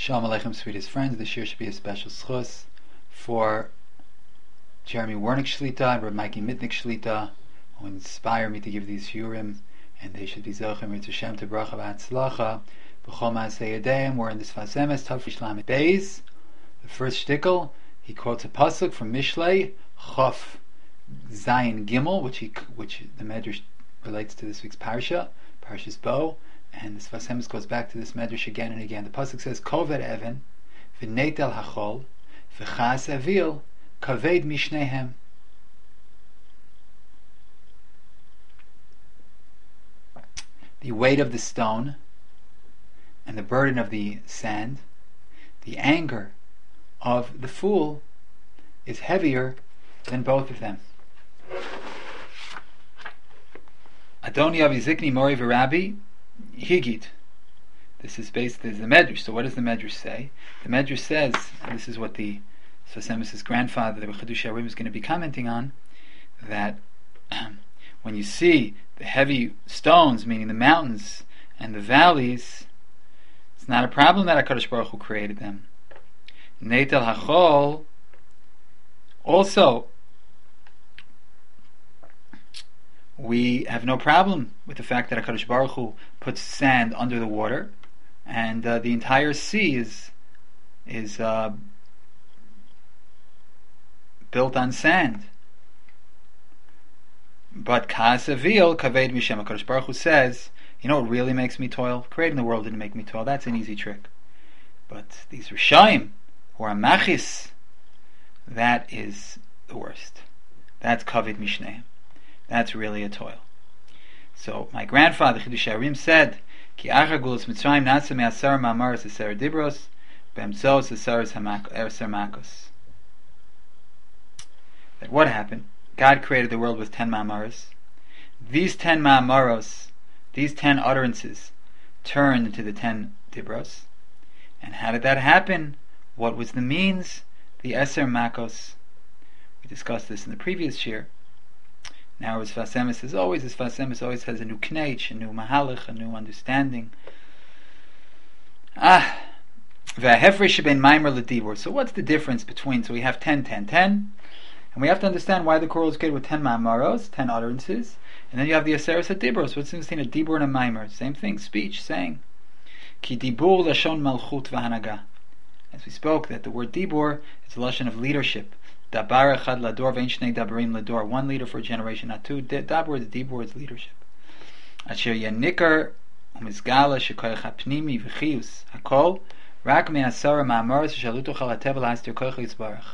Shalom Aleichem, sweetest friends. This year should be a special schus for Jeremy Wernick Shlita and Reb Mikey Mitnick Shlita, who inspire me to give these shiurim, and they should be zochem Ritz Hashem to bracha v'atzlacha b'chol ma'aseh yadeim. We're in this Sfas Emes Tafresh Lamed Beis. The first shtickle, he quotes a pasuk from Mishlei Chof Zayin Gimel, which the Medrash relates to this week's parsha, Parshas Bo. And the Sfas Emes goes back to this medrash again and again. The pasuk says, "Koved even, v'neitel hachol, v'chas avil, kaved mishnehem." The weight of the stone and the burden of the sand, the anger of the fool, is heavier than both of them. Adoni Avi Zikni Mori v'Rabbi Higit. This is the Medrash. So what does the Medrash say? The Medrash says, and this is what the Sfas Emes' grandfather, the Chedush HaRim, is going to be commenting on, that when you see the heavy stones, meaning the mountains and the valleys, it's not a problem that HaKadosh Baruch Hu created them. Neitel Hachol, also, we have no problem with the fact that HaKadosh Baruch Hu puts sand under the water, and the entire sea is built on sand. But Ka'asavil Kaved Mishem, HaKadosh Baruch Hu says, you know what really makes me toil? Creating the world didn't make me toil. That's an easy trick. But these Rishayim, who are Machis, that is the worst. That's Kaved Mishneim. That's really a toil. So my grandfather Chedush HaRim said, "Ki achar gulas Mitzrayim nasa me'asar ma'amaros eser dibros, be'emtzos eser makos." That what happened? God created the world with 10 ma'amaros. These 10 ma'amaros, these 10 utterances, turned into the 10 dibros. And how did that happen? What was the means? The eser makos. We discussed this in the previous year. Now, as Sfas Emes is always, Sfas Emes always has a new knech, a new mahalach, a new understanding. V'hefresh ben maimer l'dibur. So what's the difference between, so we have 10, 10, 10, and we have to understand why the Korah is created with 10 ma'amaros, 10 utterances, and then you have the aseres hadibros. What's the difference between a dibur and a maimer? Same thing, speech, saying. Ki dibur lashon malchut v'hanaga. As we spoke, that the word dibur is a lashon of leadership. Dabar echad lador ve'en shnei dabarim lador. One leader for a generation, not two. Dabur is dibur, is leadership. Asher yanikar umizgala shekoyach hapnimi v'chiyus hakol rak me'asara ma'amaros shalutu chalatev l'astir koyach yisbarach.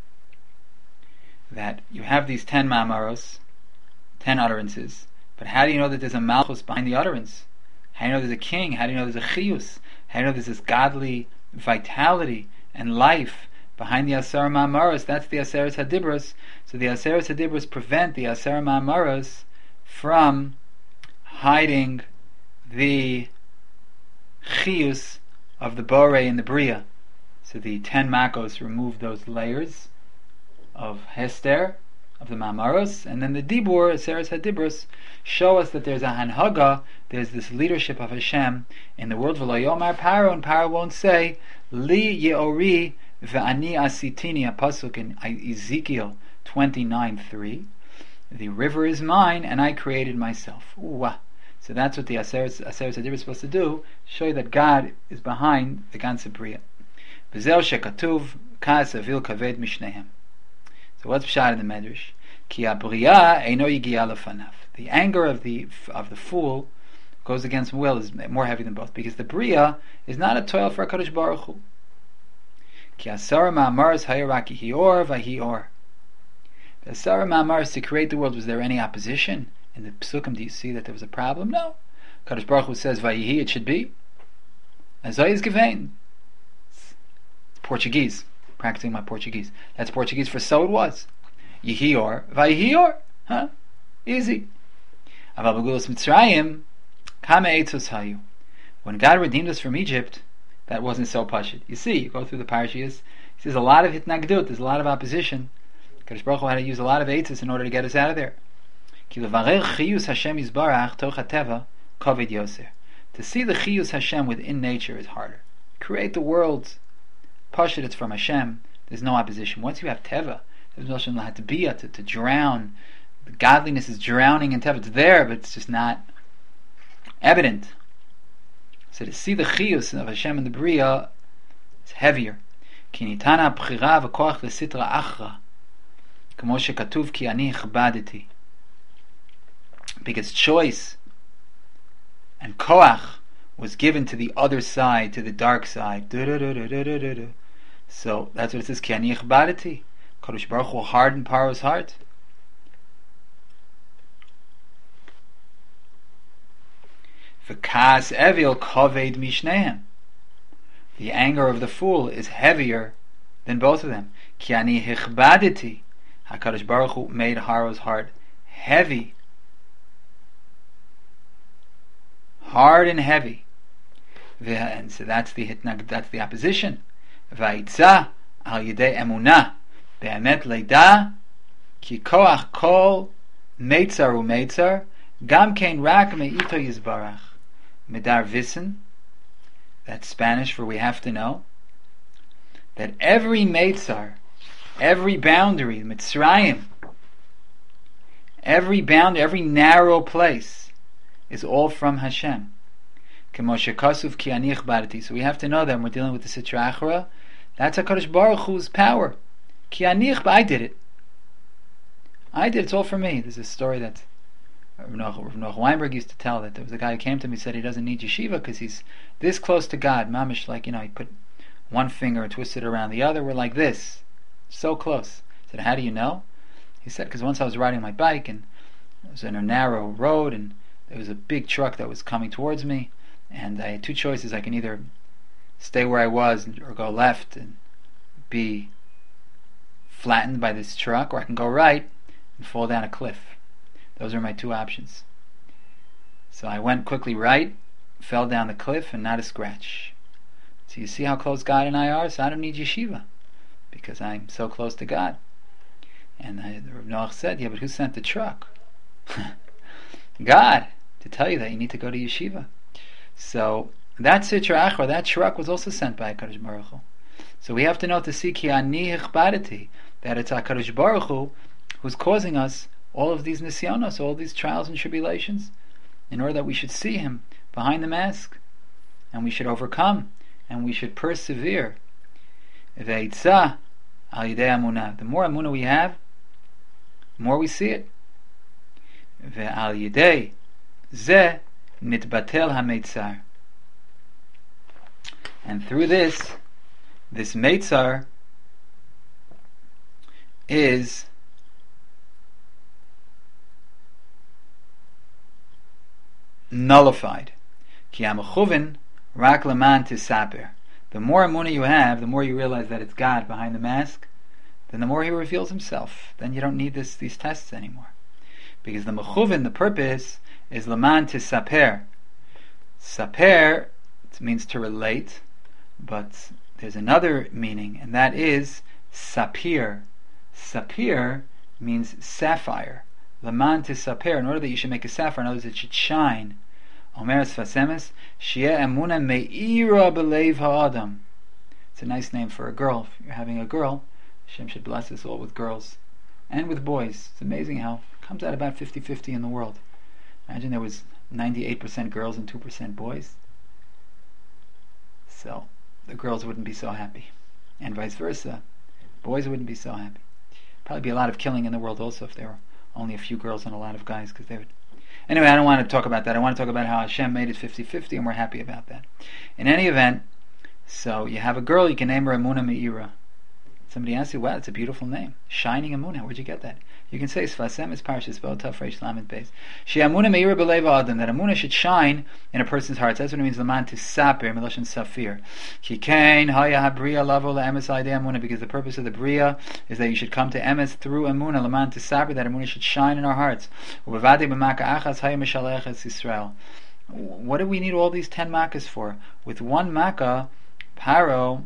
That you have these 10 ma'amaros, 10 utterances, but how do you know that there's a malchus behind the utterance? How do you know there's a king? How do you know there's a chiyus? How do you know there's this godly vitality and life behind the Asar Ma'amaros? That's the Aseres Hadibros. So the Aseres Hadibros prevent the Asar Ma'amaros from hiding the chiyus of the Borei and the Bria. So the 10 Makos remove those layers of Hester, of the Ma'amaros, and then the Dibur, Aseres Hadibros, show us that there's a Hanhaga, there's this leadership of Hashem in the world. V'lo yomar Paro, and Paro won't say, Li Yeori Ve'ani asitini, a pasuk in Ezekiel 29:3. The river is mine, and I created myself. Ooh, so that's what the Aseres Hadibros is supposed to do, show you that God is behind the ganze Bria. V'zeu shekatuv ka'asavil kaved mishnehem. So what's pshat in the Medrash? Ki habriya eino yigia lefanav. The anger of the fool goes against will, is more heavy than both, because the Bria is not a toil for HaKadosh Baruch Hu. Ki asara ma'amaros hayaraki hior vahior. The asara ma'amaros to create the world, was there any opposition? In the Pesukim, do you see that there was a problem? No. HaKadosh Baruch Hu says vayihi, it should be. Azay is givein. It's Portuguese. Practicing my Portuguese. That's Portuguese for so it was. Yihior vayihior. Huh? Easy. Aval b'gulas Mitzrayim kama eitzos hayu. When God redeemed us from Egypt, that wasn't so pashut. You see, you go through the parashiyas, he says a lot of hitnagdut, there's a lot of opposition. Kadosh Baruch Hu had to use a lot of eitzos in order to get us out of there. Ki levarer chiyus Hashem yizbarach toch hateva kaved yoser. To see the chiyus Hashem within nature is harder. create the world. Pashut, it's from Hashem. There's no opposition. Once you have Teva, there's no Hashem to be to drown. The godliness is drowning in Teva. It's there, but it's just not evident. So to see the chiyus of Hashem in the Bria is heavier. Kinitana b'chira v'koach l'sitra achra, k'mo shekatuv ki ani chbadeti. Because choice and koach was given to the other side, to the dark side. So that's what it says. Ki ani chbadeti. Kadosh Baruch Hu hardened Paro's heart. V'kas evil koved mishnehem. The anger of the fool is heavier than both of them. Ki ani hichbadeti. HaKadosh Baruch Hu made Paro's heart heavy. Hard and heavy. And so that's the opposition. Va'itza al yedei emunah be'emet leida ki koach kol meitzar u'meitzar gam kein rak me'ito yizbarach. Medar wissen, that's Spanish for we have to know, that every meitzar, every boundary, Mitzrayim, every boundary, every narrow place is all from Hashem. So we have to know that when we're dealing with the Sitra Achra, that's HaKadosh Baruch Hu's power. I did it. It's all for me. There's a story that Rav Noach Weinberg used to tell, that there was a guy who came to me and said he doesn't need yeshiva because he's this close to God. Mamish, like, he put one finger and twisted it around the other. We're like this. So close. I said, how do you know? He said, because once I was riding my bike and it was in a narrow road and there was a big truck that was coming towards me, and I had two choices. I can either stay where I was or go left and be flattened by this truck, or I can go right and fall down a cliff. Those are my two options. So I went quickly right, fell down the cliff, and not a scratch. So you see how close God and I are? So I don't need yeshiva, because I'm so close to God. And Rav Noach said, yeah, but who sent the truck? God, to tell you that you need to go to yeshiva. So that Sitra Achra, that truck was also sent by HaKadosh Baruch Hu. So we have to know to see Ki Ani Hichbadeti, that it's HaKadosh Baruch Hu who's causing us all of these nisyonos, all these trials and tribulations, in order that we should see Him behind the mask, and we should overcome, and we should persevere. Ve'itza al yidei amunah. The more amunah we have, the more we see it. Ve'al yidei zeh nitbatel haMeitzar. And through this Meitzar is nullified. Ki amachuvin rak leman tisaper. The more amunah you have, the more you realize that it's God behind the mask, then the more He reveals Himself. Then you don't need these tests anymore. Because the mechuvin, the purpose, is leman tisaper. Saper, it means to relate, but there's another meaning, and that is sapir. Sapir means sapphire. Leman tisaper, in order that you should make a sapphire, in other words, it should shine. Omeres Fasemes, Shia Emuna Me'ira B'Leiv Ha'adam. It's a nice name for a girl. If you're having a girl, Hashem should bless us all with girls and with boys. It's amazing how it comes out about 50-50 in the world. Imagine there was 98% girls and 2% boys. So the girls wouldn't be so happy. And vice versa. Boys wouldn't be so happy. Probably be a lot of killing in the world also if there were only a few girls and a lot of guys, because they would... Anyway, I don't want to talk about that. I want to talk about how Hashem made it 50-50, and we're happy about that. In any event, so you have a girl, you can name her Emunah Me'ira. Somebody asks you, wow, it's a beautiful name. Shining Emunah, where'd you get that? You can say, Sfasem is Parshas V'otav Reish Lamed Beis. She Emunah Me'ira B'Leiv Adam, that Emunah should shine in a person's heart. That's what it means, Laman to Saper, Meloshen Safir. Ki Kain, Haya HaBriya, Lavo LaEmes Aidei Emunah, because the purpose of the Bria is that you should come to Emes through Emunah, Laman to Saper, that Emunah should shine in our hearts. Uvavadi B'Maka Achas, Haya Mishalech Es Yisrael. What do we need all these 10 makas for? With one Makkah, Paro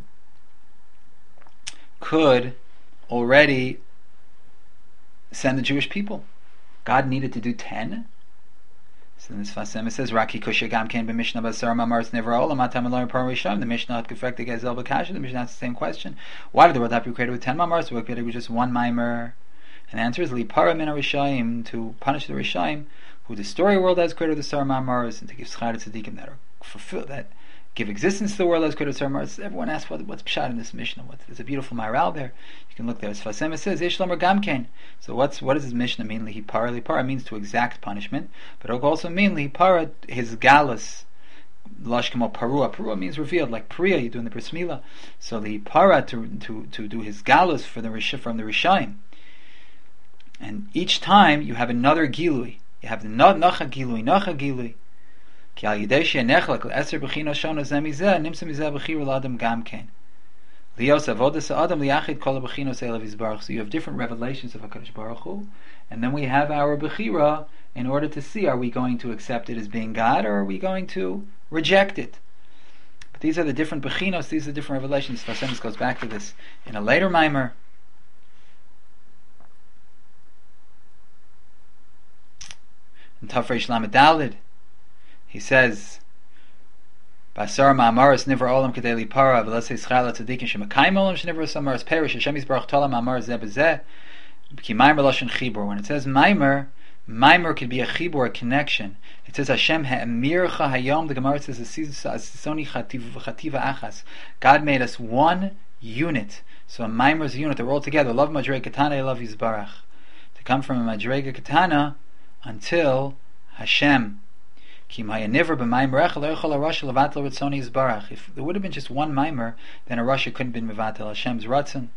could already send the Jewish people. God needed to do 10? So in this Fasem it says, Raki Kusha Gam Ken b'Mishnah Basar Mamaros Never Olam Atam Elohim Param Rishon. The Mishnah had Kefekta Gezel B'Kasha. The Mishnah asks the same question. Why did the world have to be created with 10 Mamaros? Why created with just one Maimer? And the answer is Li Para Min HaRishayim, to punish the Rishayim who destroy a world as created with the Sar Mamaros, and to give Schar to Tzaddikim that are fulfilled, that give existence to the world as created with Sar Mamaros. Everyone asks what's Pshat in this Mishnah. There's a beautiful Maharal there. You can look there. As Fasem it says, Yesh Lomer Gamkein. So what does this Mishnah mean? Li Para. Li Para means to exact punishment, but it also means Li Para, his galus. Lashkamo Parua. Parua means revealed, like Priya you do in the Bris Milah. So Li Para to do his galus from the Rishayim. And each time you have another Gilui. You have the Nacha Gilui. Ki al yidei she'nechlak l'eser b'chino shona zeh mizeh, nimsa mizeh b'chiro l'adam gam ken. Lios avodas ha'adam li'achid kol ha'b'chinos elav yizbarach. So you have different revelations of HaKadosh Baruch Hu, and then we have our b'chira in order to see, are we going to accept it as being God, or are we going to reject it? But these are the different b'chinos, these are the different revelations. Fasemis goes back to this in a later mimer. In Tafresh Lamed Daled, he says, "Basar ma'amaros nivra olam kedei li para v'lasei schayla tzadikin shemakayim olam shenivra samaros perish Hashem yisbarach tolam ma'amar zeh b'zeh ki maimer lashon chibur." When it says maimer could be a chibur, a connection. It says Hashem ha'emircha hayom. The Gemara says asisoni chativa achas. God made us one unit. So a maimer is a unit. They're all together. Love madrega katana, love yisbarach. To come from a madrega katana until Hashem. If there would have been just one mimer, then a Rasha couldn't have been mevatel Hashem's ratzon.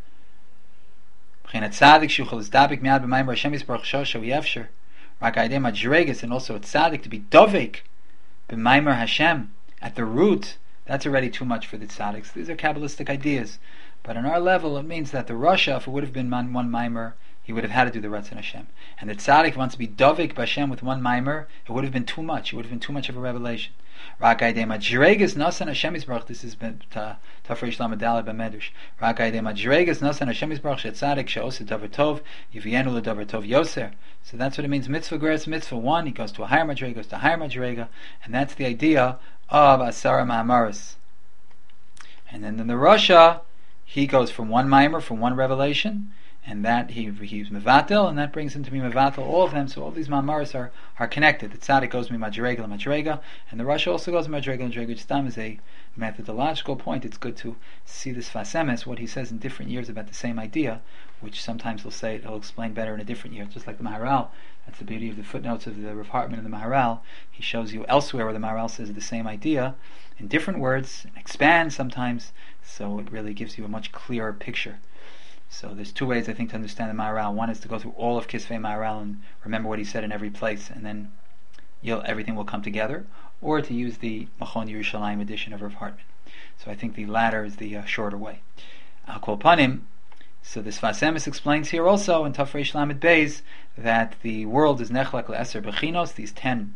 And also a tzaddik to be dovek b'maimer Hashem at the root, that's already too much for the tzaddiks. These are Kabbalistic ideas. But on our level, it means that the Rasha, if it would have been one mimer, he would have had to do the Ratzon Hashem. And the Tzaddik wants to be Dovik B'Hashem with one mimer, it would have been too much. It would have been too much of a revelation. Rakayde Madregas Nasan Hashem Yisbarach. This is Tafresh Lamed Daled B'Medrash. Rakayde Madregas Nasan Hashem Yisbarach She Tzaddik She'oseh Davar Tov Yivienu LeDavar Tov Yoser. So that's what it means. Mitzvah Geras Mitzvah. One, he goes to a higher Madrega, goes to a higher Madrega, and that's the idea of Asara Ma'amaris. And then in the Rasha, he goes from one mimer, from one revelation, and that he's mevatel, and that brings him to be mevatel all of them. So all these mamaris are connected. The tzaddik goes to madrega l'madrega, and the Rasha also goes to madrega l'madrega. Which time is a methodological point. It's good to see this fasemes, what he says in different years about the same idea, which sometimes he'll explain better in a different year. Just like the Maharal, that's the beauty of the footnotes of the Rav Hartman and the Maharal. He shows you elsewhere where the Maharal says the same idea in different words, and expands sometimes. So it really gives you a much clearer picture. So there's two ways I think to understand the Maharal. One is to go through all of Kisvei Maharal and remember what he said in every place, and then everything will come together, or to use the Machon Yerushalayim edition of Rav Hartman. So I think the latter is the shorter way. Al Kol Panim, so this Fasemis explains here also in Tafresh Lamed Beis that the world is Nechlak Le'eser Bechinos, these 10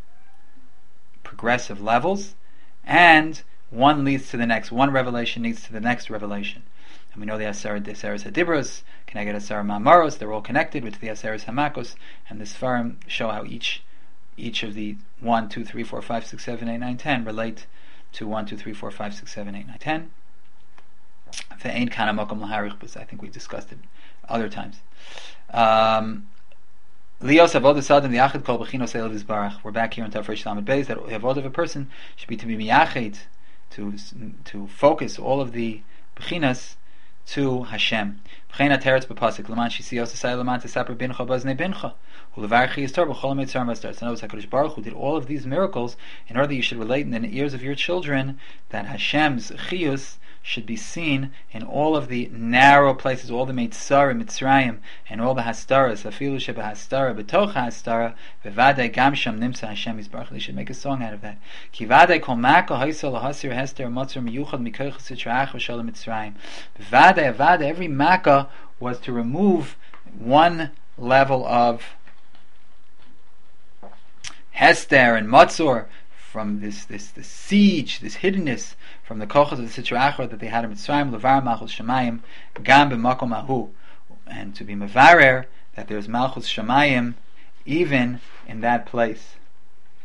progressive levels, and one leads to the next. One revelation leads to the next revelation. And we know the Aseres Hadibros, Keneged Aser Ma'amaros, they're all connected with the Aseres Hamakos, and the Sfarim show how each of the 1, 2, 3, 4, 5, 6, 7, 8, 9, 10 relate to 1, 2, 3, 4, 5, 6, 7, 8, 9, 10. Ve'ein kana makom laharich, but I think we discussed it other times. Lios avodas adam liachid kol b'chinos elav yizbarach. We're back here in Tafresh Lamed Beis that the avodah of a person should be to be miyachid, to focus all of the b'chinas to Hashem. B'chein teretz b'pasik l'man shisios asay l'man tesaper bincha baznei bincha u'levarchi yistor b'chol ha'mitzar mastar. So notice HaKadosh Baruch Hu did all of these miracles in order that you should relate in the ears of your children that Hashem's chiyus should be seen in all of the narrow places, all the Meitzar, Mitzrayim, and all the Hastaras, Afilu Sheba Hastara, Betocha Hastara, Bevadei Gamsham Nimsa Hashem Yisbarach. They should make a song out of that. Ki Vadei Kol Maka Haisel Hasir Hester Motzar Miyuchad Mikoich Sitrach V'Shalom Mitzrayim. Bevadei, every Maka was to remove one level of Hester and Motzor from this siege, this hiddenness, from the kochas of the Sitra Achra that they had in Mitzrayim, Levar Malchus Shemayim, Gam b'makom ahu, and to be mevarer that there's Malchus Shemayim even in that place.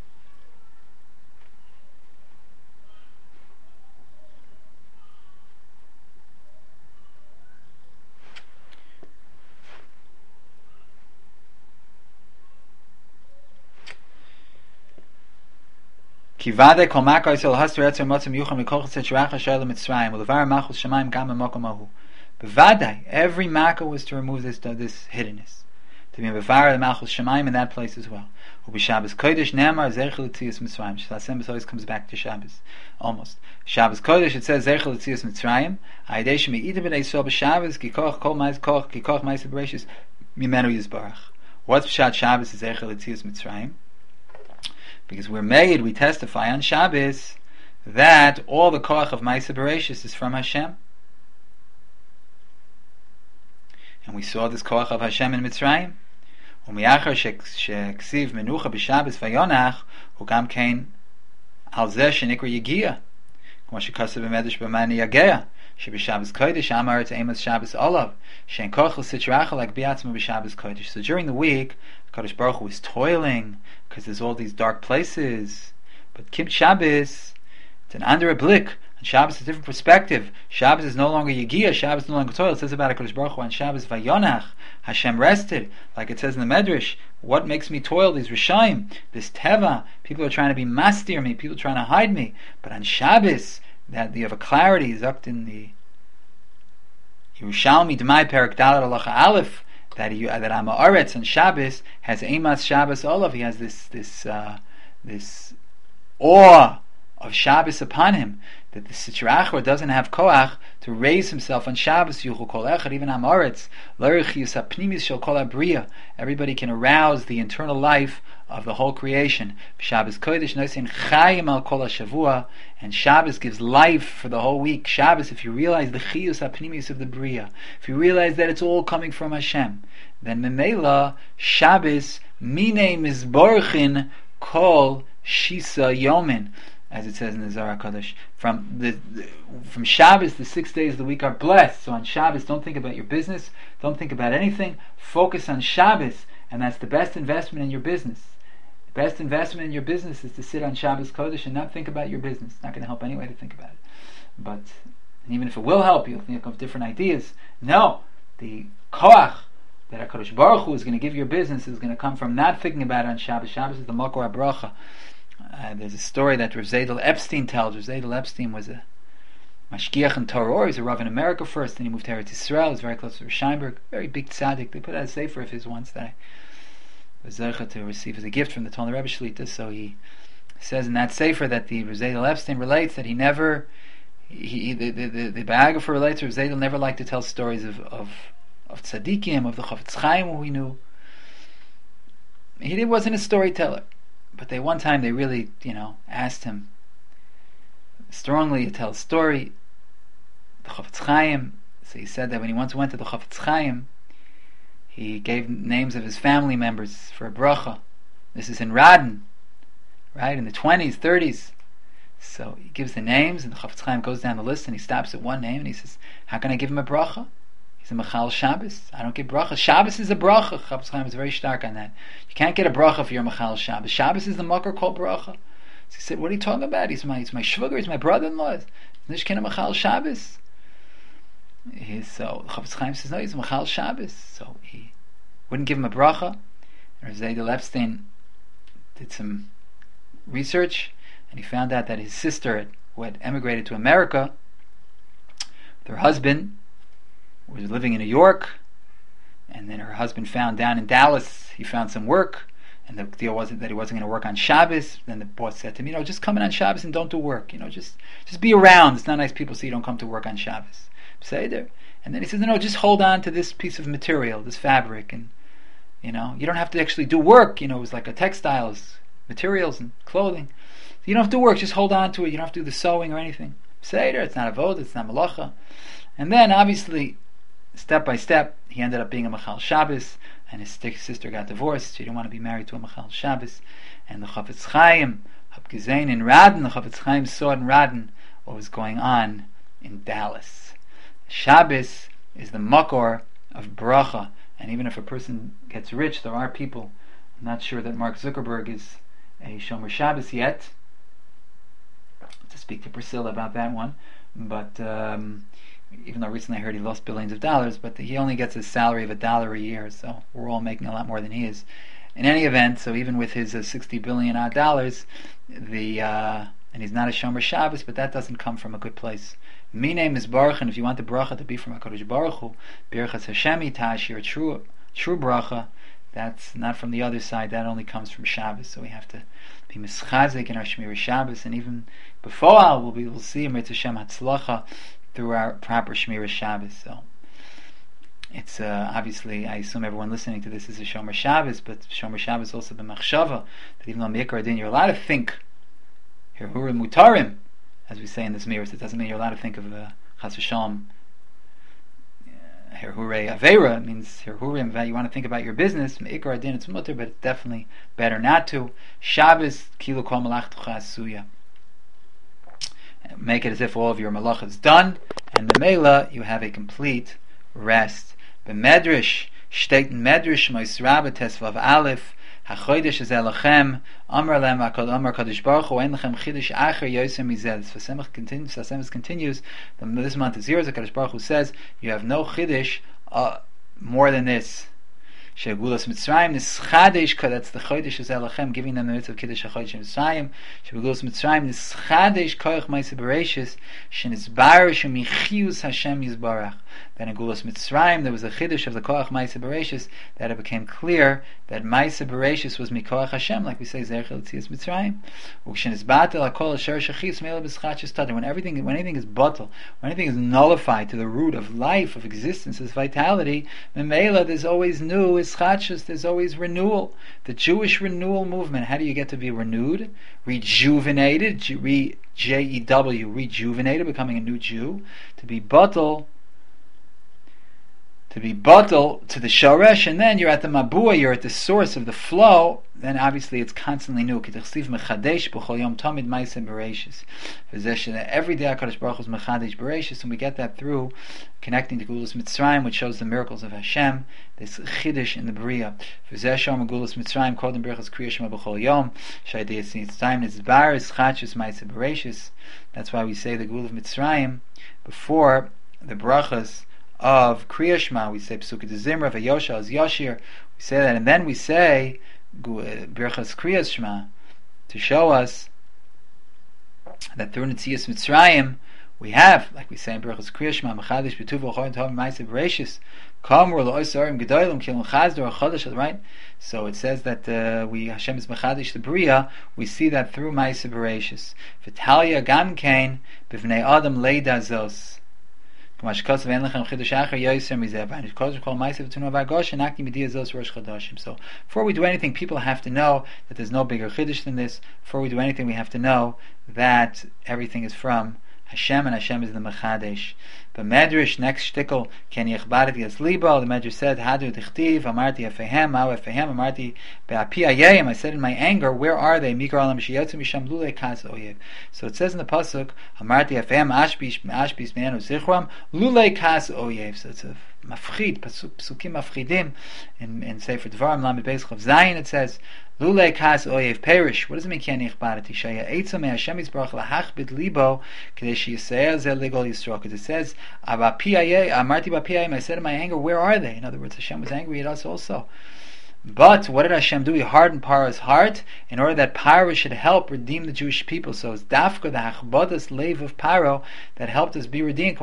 Kivade kol makar Yisrael haster etzer motzim yucham mikochas etzracha shayla mitzrayim ulevar malchus shamayim gam b'makom ahu. Bevadai, every makkah was to remove this hiddenness, to be mevar the malchus shamayim in that place as well. Ubishabbos kodesh nemar zerchel l'tzias mitzrayim. Shlasem always comes back to Shabbos, almost. Shabbos kodesh it says zerchel l'tzias mitzrayim. Ayidei shemeidim b'nei Yisrael b'Shabbos kikoch kol ma'is koch kikoch ma'is bereshis mimenu yizbarach. What's Pshat Shabbos is zerchel l'tzias mitzrayim? Because we testify on Shabbos that all the koach of ma'is bereshis is from Hashem. And we saw this koach of Hashem in Mitzrayim. ומאחר שכסיב מנוחה בשבס ויונח הוא גם כן על זה שנקרא יגיע כמו שכתוב במדרש במענה יגע שבשבס קודש אמר את אמס שבס עליו שאין כוח לסטראחה להגביה עצמו בשבס קודש. So during the week Kadosh Baruch Hu is toiling because there's all these dark places, but Kim Shabbos it's an under a blick. On Shabbos is a different perspective. Shabbos is no longer Yegiya, Shabbos is no longer toil. It says about HaKadosh Baruch Hu on Shabbos, Vayonach, Hashem rested. Like it says in the Medrash, what makes me toil? These Rishayim, this Teva, people are trying to be mastir me, people are trying to hide me. But on Shabbos, that you have a clarity, is up in the Yerushalmi, D'mai Perak Dalet Halacha Aleph, that Amma Aretz on Shabbos has Emas Shabbos Olav. He has this awe of Shabbos upon him, that the Sitra Achra doesn't have koach to raise himself on Shabbos. Yuchul kol echad, even Amoritz, l'erichius hapnimis shel kol habriya. Everybody can arouse the internal life of the whole creation. Shabbos kodesh noisin chayim al kol hashavua, and Shabbos gives life for the whole week. Shabbos, if you realize the chiyus hapnimis of the briya, if you realize that it's all coming from Hashem, then memela Shabbos mine mizborchin kol shisa yomin. As it says in the Zohar HaKadosh, from Shabbos, the 6 days of the week are blessed. So on Shabbos, don't think about your business, don't think about anything, focus on Shabbos, and that's the best investment in your business. The best investment in your business is to sit on Shabbos Kodesh and not think about your business. It's not going to help anyway to think about it. But and even if it will help, you'll think of different ideas. No, the koach that HaKadosh Baruch Hu is going to give your business is going to come from not thinking about it on Shabbos. Shabbos is the makor habracha. There's a story that Rav Zadel Epstein tells. Rav Zadel Epstein was a mashgiach in Torah. He was a rav in America first, then he moved to Eretz Yisrael. He was very close to Rav Scheinberg, very big tzaddik. They put out a sefer of his once that I was zeicha to receive as a gift from the Tolner Rebbe Shlita. So he says in that sefer that the Rav Zadel Epstein relates that the biographer relates Rav Zadel never liked to tell stories of tzaddikim, of the Chafetz Chaim who he knew. He wasn't a storyteller. But one time they really, asked him strongly to tell a story. The Chafetz Chaim, so he said that when he once went to the Chafetz Chaim, he gave names of his family members for a bracha. This is in Radin, right, in the 20s, 30s. So he gives the names, and the Chafetz Chaim goes down the list, and he stops at one name, and he says, how can I give him a bracha? He's a Machal Shabbos. I don't give bracha. Shabbos is a bracha. Chafetz Chaim is very stark on that. You can't get a bracha if you're a Machal Shabbos. Shabbos is the makar called bracha. So he said, what are you talking about? He's my shvugar, he's my brother-in-law. Nishkin a Machal Shabbos. So Chafetz Chaim says, no, he's a Machal Shabbos. So he wouldn't give him a bracha. And Rav Zadel Epstein did some research, and he found out that his sister, who had emigrated to America, their husband was living in New York, and then her husband found down in Dallas, he found some work, and the deal wasn't that he wasn't going to work on Shabbos. Then the boss said to him, just come in on Shabbos and don't do work, just be around. It's not nice people see you don't come to work on Shabbos. Say there. And then he says, no, just hold on to this piece of material, this fabric, and you don't have to actually do work. It was like a textiles, materials and clothing. You don't have to work, just hold on to it. You don't have to do the sewing or anything. Say there, it's not avoda, it's not malacha. And then obviously, step by step, he ended up being a Machal Shabbos, and his sister got divorced. She didn't want to be married to a Machal Shabbos. And the Chafetz Chaim, Habgezain in Radin, the Chafetz Chaim saw in Radin what was going on in Dallas. Shabbos is the makor of bracha, and even if a person gets rich, there are people. I'm not sure that Mark Zuckerberg is a Shomer Shabbos yet. To speak to Priscilla about that one, but even though recently I heard he lost billions of dollars, but he only gets a salary of $1 a year, so we're all making a lot more than he is. In any event, so even with his $60 billion dollars, and he's not a Shomer Shabbos, but that doesn't come from a good place. My name is Baruch, and if you want the bracha to be from HaKadosh Baruch Hu, Birchas Hashem Tashir, true bracha, that's not from the other side, that only comes from Shabbos. So we have to be mischazik in our Shmira Shabbos, and even before we'll see Mitzvah Hashem Hatzlacha through our proper Shmira Shabbos. So it's obviously, I assume everyone listening to this is a Shomer Shabbos, but Shomer Shabbos also the Machshava, that even though Mikra Din, you're allowed to think Herhurim Mutarim, as we say in this mirror. It doesn't mean you're allowed to think of Chas v'Shalom Herhure Aveira. It means Herhurim that you want to think about your business. Meikar Adin, it's mutter, but it's definitely better not to. Shabbos Kilu Kol Malachtucha Asuya. Make it as if all of your malach is done, and the Mela you have a complete rest. B'Medrash Shteit Medrash Moisrabah Tesvav Aleph. HaChodesh is Elachem, Amar Lem, Amar Kadosh Baruch Hu, Ein Lechem Chidush Acher Yosem Mizeh. This continues. This month is yours. HaKadosh Baruch Hu says, you have no Chidush more than this. Shegulas Mitzrayim Nischadesh, that's the Chodesh is Elachem, giving them the mitzvah of Kiddush HaChodesh Mitzrayim. Shegulas Mitzrayim Nischadesh Koyach Ma'aseh Bereishis, Shenisbar Shemichius Hashem Yizbarach. Then in Gulas Mitzrayim there was a Chiddush of the Koyach Ma'aseh Bereishis, that it became clear that Ma'aseh Bereishis was Mikoyach Hashem, like we say Zerchel Tzias Mitzrayim. Ukshenisbatel HaKol Asher Shechis Meila B'Schachis Tadar. When anything is batel, when anything is nullified to the root of life, of existence, is vitality, Meila, there's always new. There's always renewal. The Jewish renewal movement. How do you get to be renewed? Rejuvenated. J-E-W. Rejuvenated, becoming a new Jew. To be batel to the shoresh, and then you're at the mabua, you're at the source of the flow. Then obviously it's constantly new. Every day HaKadosh Baruch Hu is mechadesh bereishis, and we get that through connecting to Gulas Mitzrayim, which shows the miracles of Hashem, this chiddush in the Bria. Gulas Mitzrayim kodem berachas kriya shema b'chol yom shaydei yitzis time nizbar is chachus ma'aseh bereishis. That's why we say the Gulas Mitzrayim before the brachas of Kriya Shema. We say Pesukei Zimra v'Yosha as Yashir. We say that, and then we say Birchas Kriya Shema to show us that through Netzias Mitzrayim we have, like we say in Birchas Kriya Shema, Mechadish B'Tuv V'Choyin Tov Ma'aseh Bereishis Kamur Lo'osarim Gedolim Kilum Chazdor Chodesh. Right. So it says that Hashem is Mechadish the Bria. We see that through Ma'aseh Bereishis. V'Talia Gam Kain B'Vnei Adam Leida Zos. So before we do anything, people have to know that there's no bigger chiddush than this. Before we do anything, we have to know that everything is from Hashem, and Hashem is the Mechadesh. But Medrash, next shtickle, Ken Yechbarati as Libo, the Medrash said, Hadu Tichtiv, Amarti Efehem, Mao Efehem, Amarti Be'api Ayayim, I said in my anger, where are they? Mikra Alam Shiyotzu Misham Lule Kas Oyev. So it says in the Pasuk, Amarti Efehem, Ashbish Me'enu Zichram, Lule Kas Oyev. So it's a mafchid, Pasukim mafchidim, in Sefer Dvarim, Lamed Beis Chav Zayin, it says, Lule Kas Oyev perish. What does it mean? Ken Yechbarati Shaya Eitzah Me Hashem Yisbarach Lahach Bid Libo Kadesh Yisrael Zel Ligol Yisrael. Because it says Amarti B'Piyayim, I said in my anger, where are they? In other words, Hashem was angry at us also. But what did Hashem do? He hardened Paro's heart in order that Paro should help redeem the Jewish people. So it's Dafka, the Hachbodas Lev of Paro, that helped us be redeemed.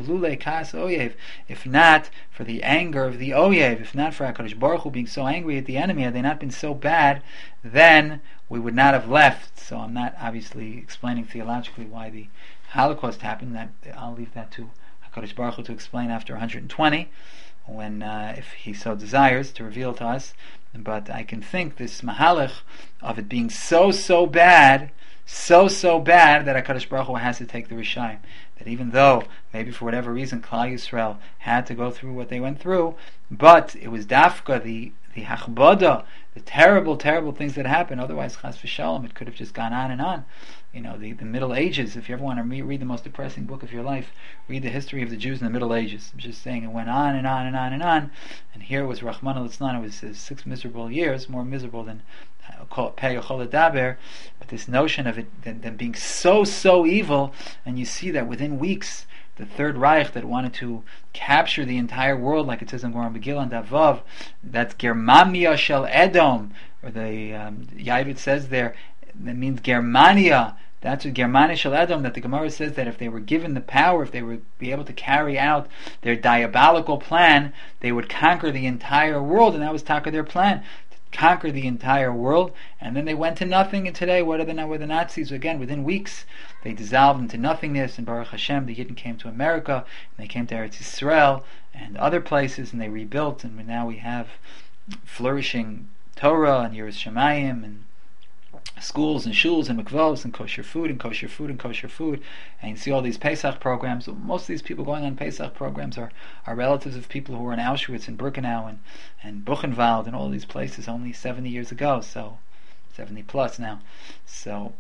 If not for the anger of the Oyev, if not for HaKadosh Baruch Hu being so angry at the enemy, had they not been so bad, then we would not have left. So I'm not obviously explaining theologically why the Holocaust happened. That I'll leave that to HaKadosh Baruch Hu to explain after 120. When, if he so desires, to reveal to us. But I can think this mahalach of it being so bad, that HaKadosh Baruch Hu has to take the Rishayim. That even though, maybe for whatever reason, Klal Yisrael had to go through what they went through, but it was dafka, the hachbada, the terrible things that happened. Otherwise, chas v'shalom, it could have just gone on and on. You know, the Middle Ages, if you ever want to read the most depressing book of your life, read the history of the Jews in the Middle Ages. I'm just saying, it went on and on and on and on, and here was Rahman al-Litzlan, it was 6 miserable years, more miserable than Pei Yochol Daber, but this notion of it, them being so evil, and you see that within weeks, the Third Reich that wanted to capture the entire world, like it says in Gemara Megillah and Davav. That's Germania shel Edom, or the Yavit says there, that means Germania. That's what Germania shel Edom, that the Gemara says that if they were given the power, if they would be able to carry out their diabolical plan, they would conquer the entire world, and that was their plan. Conquer the entire world, and then they went to nothing. And today, what are the Nazis? Again, within weeks, they dissolved into nothingness. And Baruch Hashem, the Yidden came to America, and they came to Eretz Yisrael and other places, and they rebuilt. And now we have flourishing Torah and Yiras Shamayim and schools and shuls and mikvos and kosher food and kosher food and kosher food. And you see all these Pesach programs. Most of these people going on Pesach programs are relatives of people who were in Auschwitz and Birkenau and Buchenwald and all these places only 70 years ago, so 70 plus now. So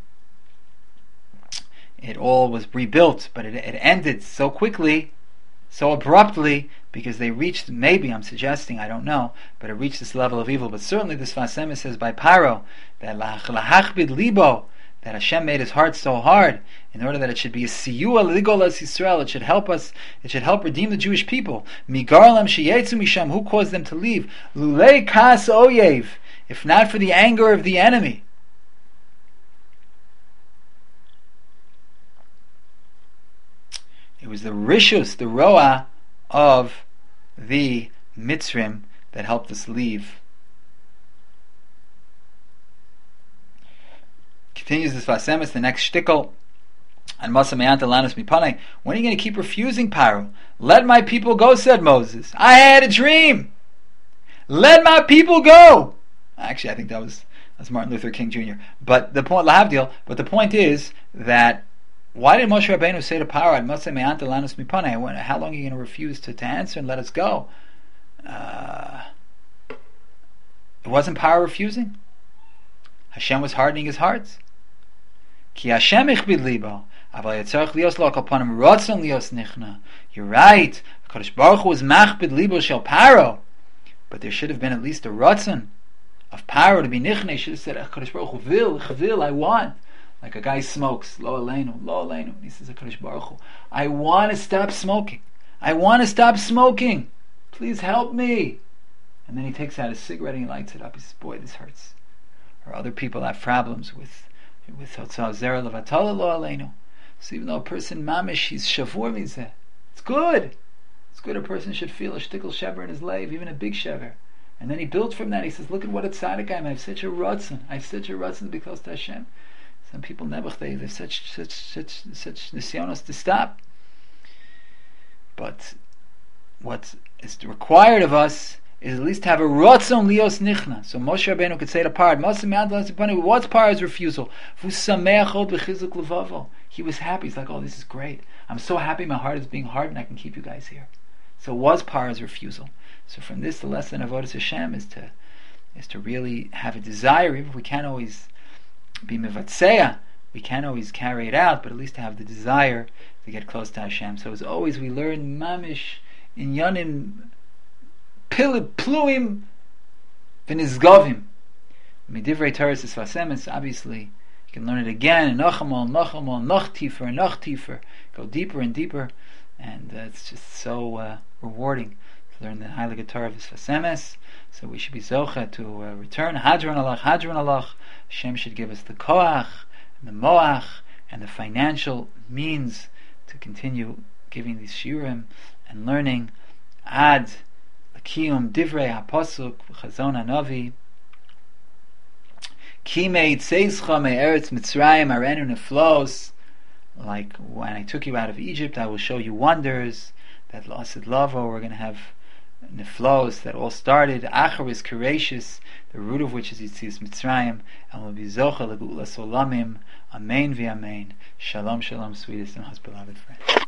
it all was rebuilt, but it ended so quickly, so abruptly, because they reached, maybe I'm suggesting, I don't know, but it reached this level of evil. But certainly this Sfas Emes says by Paro that lahachbid libo, that Hashem made his heart so hard in order that it should be a siyua ligolas Yisrael. It should help us. It should help redeem the Jewish people. Migarlam sheyetzu misham, who caused them to leave? Lulei kas oyev, if not for the anger of the enemy. It was the rishus, the roa of the Mitzrim that helped us leave. Continues this Sfas Emes, the next shtickle. And Masa Me'anta Lanus Mipanei. When are you going to keep refusing Paro? Let my people go, said Moses. I had a dream. Let my people go. Actually, I think that was Martin Luther King Jr. But the point, Lahavdil. But the point is that why did Moshe Rabbeinu say to Paro, Masa Me'anta Lanus Mipanei? How long are you going to refuse to answer and let us go? It wasn't Paro refusing. Hashem was hardening his heart. Ki Hashem ichbid libo, aval yitzarech lios lo kol panim rotzon lios nichna. You're right. HaKadosh Baruch Hu was machbid libo shel Paro, but there should have been at least a rotzon of Paro to be nichna. He should have said, HaKadosh Baruch Hu, vil, I want. Like a guy smokes, lo aleinu. He says, HaKadosh Baruch Hu, I want to stop smoking. Please help me. And then he takes out his cigarette and he lights it up. He says, boy, this hurts. Or other people have problems with Hotzah Zera Levatala Lo Aleinu. So even though a person mamish, he's shavur mizeh, it's good. It's good a person should feel a shtickle shever in his life, even a big shever. And then he builds from that. He says, look at what a tzaddik I am. I have such a ratzon to be close to Hashem. Some people nebuch, they have such nisyonos to stop. But what is required of us is at least to have a rotzon lios nichna. So Moshe Rabbeinu could say to Paro, what's Paro's refusal? He was happy. He's like, oh, this is great. I'm so happy my heart is being hardened, I can keep you guys here. So it was Paro's refusal. So from this, the lesson of Avodas Hashem is to really have a desire, even if we can't always be mevatseya, we can't always carry it out, but at least to have the desire to get close to Hashem. So as always, we learn mamish in yanim pluim v'nizgovim. Midivrei Torah Sfas Emes, obviously, you can learn it again, nachamol, noch tifer, go deeper and deeper, and it's just so rewarding to learn the Heilige Torah of Sfas Emes. So we should be zocha to return. Hadron alach. Hashem should give us the koach, and the moach, and the financial means to continue giving these shiurim and learning ad Kiyum divrei hapasuk v'chazon hanavi Kimei tzeischa me'eretz Mitzrayim arenu neflos. Like when I took you out of Egypt, I will show you wonders. That lasid lavo, we're going to have neflos that all started. Achar is Kereishis, the root of which is Yitzias Mitzrayim, and will be zocha legulas olamim. Amen v'amen. Shalom, shalom, sweetest and most beloved friend.